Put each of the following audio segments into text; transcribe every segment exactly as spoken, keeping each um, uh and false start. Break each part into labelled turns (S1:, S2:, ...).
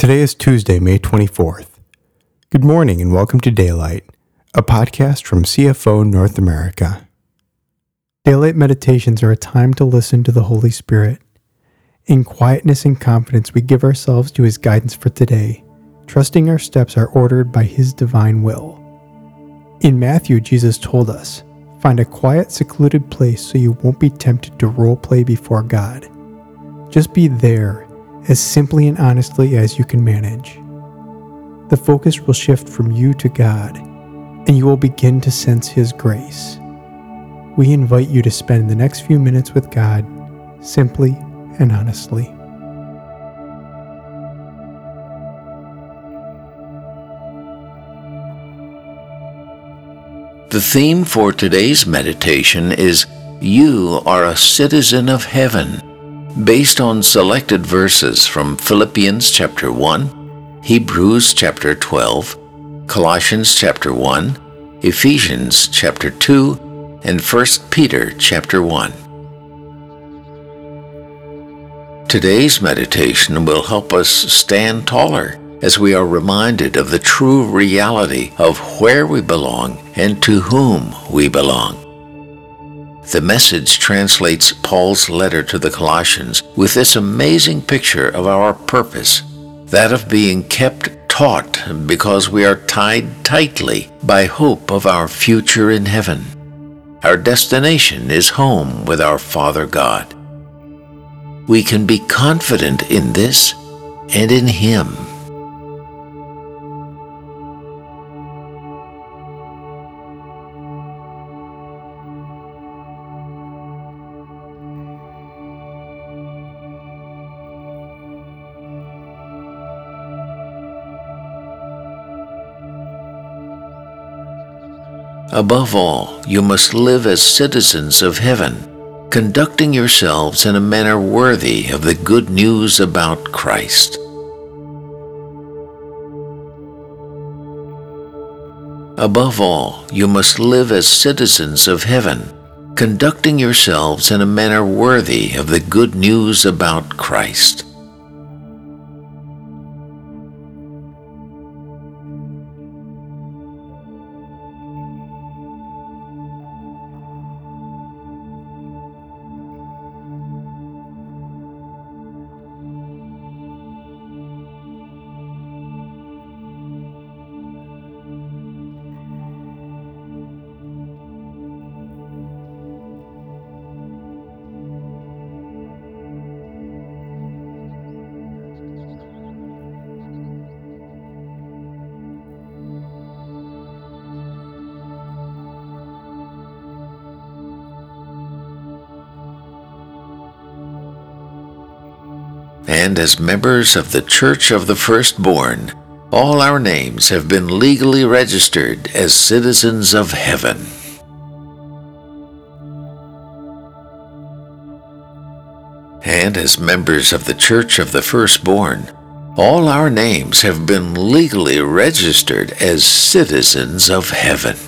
S1: Today is Tuesday, May twenty-fourth. Good morning and welcome to Daylight, a podcast from C F O North America. Daylight meditations are a time to listen to the Holy Spirit. In quietness and confidence, we give ourselves to His guidance for today, trusting our steps are ordered by His divine will. In Matthew, Jesus told us, "Find a quiet, secluded place so you won't be tempted to role play before God. Just be there, as simply and honestly as you can manage." The focus will shift from you to God, and you will begin to sense His grace. We invite you to spend the next few minutes with God, simply and honestly.
S2: The theme for today's meditation is "You are a citizen of heaven," based on selected verses from Philippians chapter one, Hebrews chapter twelve, Colossians chapter one, Ephesians chapter two, and First Peter chapter one. Today's meditation will help us stand taller as we are reminded of the true reality of where we belong and to whom we belong. The Message translates Paul's letter to the Colossians with this amazing picture of our purpose, that of being kept taut because we are tied tightly by hope of our future in heaven. Our destination is home with our Father God. We can be confident in this and in Him. Above all, you must live as citizens of heaven, conducting yourselves in a manner worthy of the good news about Christ. Above all, you must live as citizens of heaven, conducting yourselves in a manner worthy of the good news about Christ. And as members of the Church of the Firstborn, all our names have been legally registered as citizens of heaven. And as members of the Church of the Firstborn, all our names have been legally registered as citizens of heaven.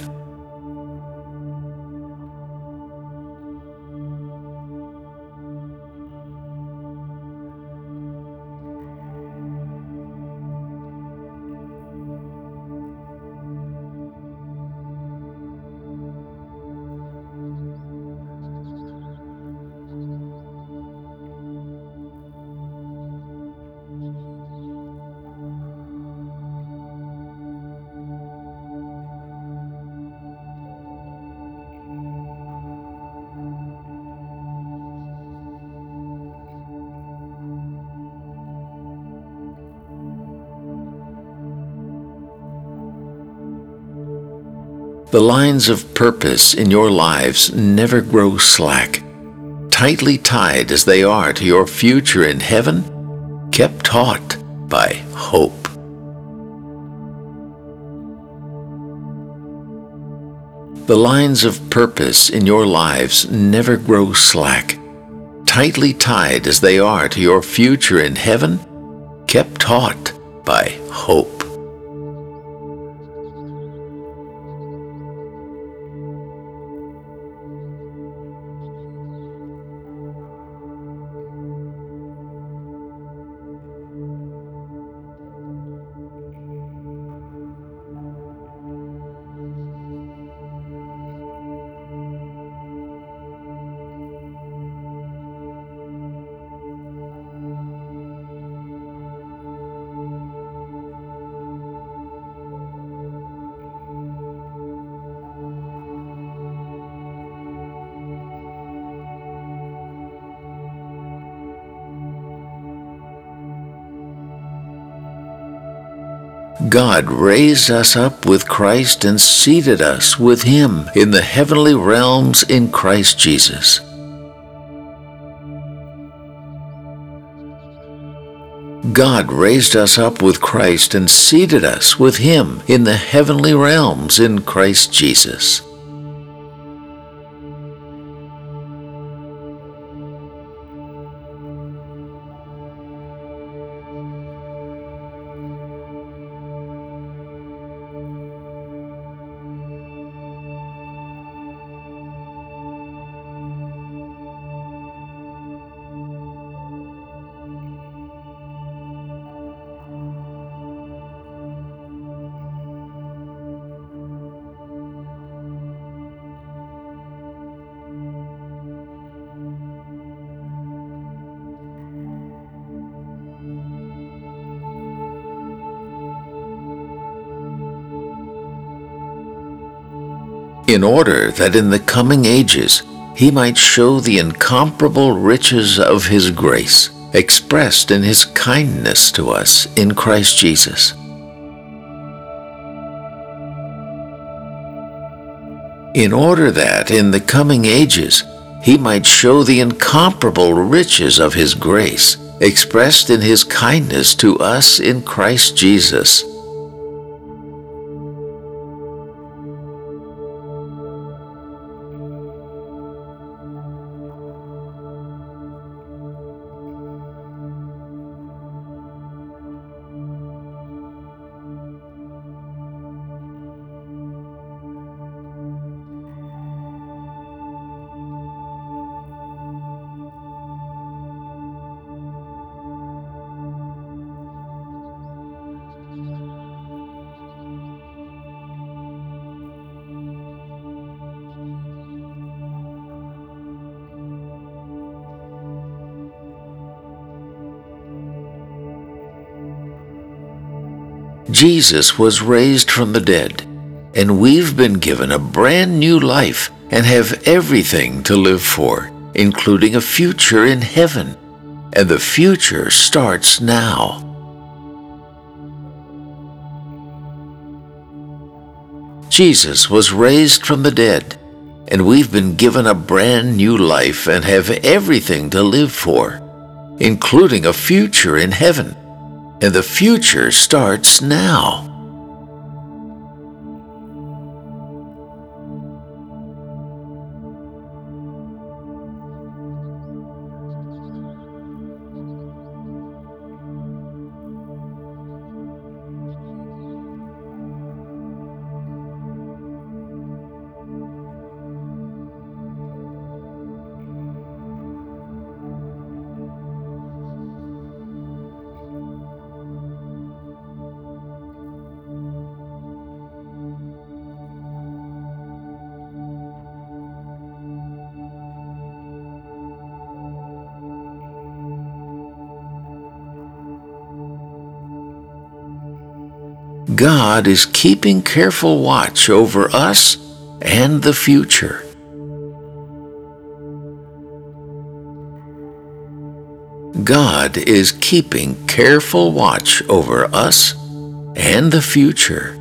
S2: The lines of purpose in your lives never grow slack. Tightly tied as they are to your future in heaven, kept taut by hope. The lines of purpose in your lives never grow slack. Tightly tied as they are to your future in heaven, kept taut by hope. God raised us up with Christ and seated us with Him in the heavenly realms in Christ Jesus. God raised us up with Christ and seated us with Him in the heavenly realms in Christ Jesus. In order that in the coming ages He might show the incomparable riches of His grace, expressed in His kindness to us in Christ Jesus. In order that in the coming ages He might show the incomparable riches of His grace, expressed in His kindness to us in Christ Jesus. Jesus was raised from the dead, and we've been given a brand new life and have everything to live for, including a future in heaven. And the future starts now. Jesus was raised from the dead, and we've been given a brand new life and have everything to live for, including a future in heaven. And the future starts now. God is keeping careful watch over us and the future. God is keeping careful watch over us and the future.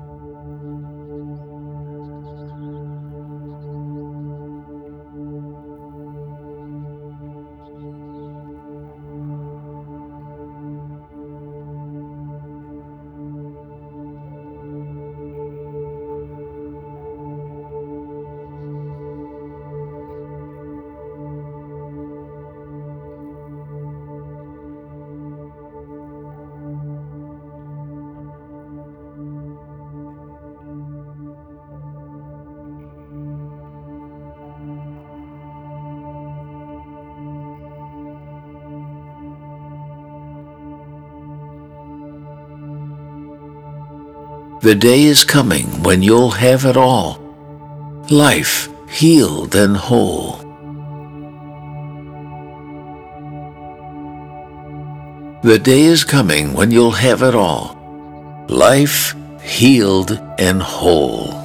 S2: The day is coming when you'll have it all, life healed and whole. The day is coming when you'll have it all, life healed and whole.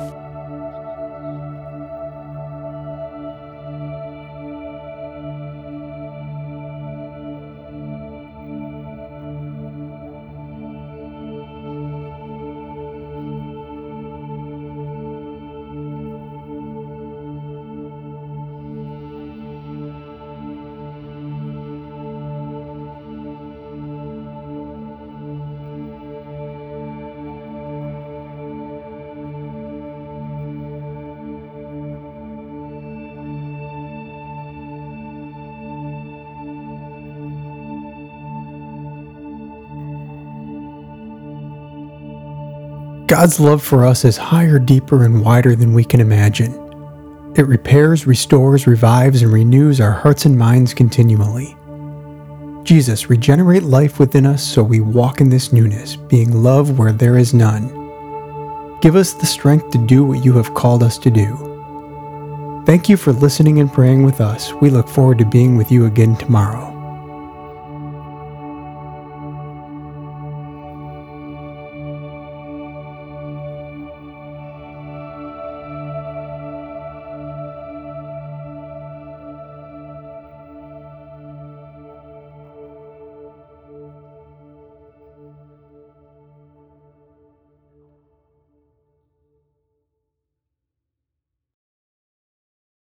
S1: God's love for us is higher, deeper, and wider than we can imagine. It repairs, restores, revives, and renews our hearts and minds continually. Jesus, regenerate life within us so we walk in this newness, being love where there is none. Give us the strength to do what you have called us to do. Thank you for listening and praying with us. We look forward to being with you again tomorrow.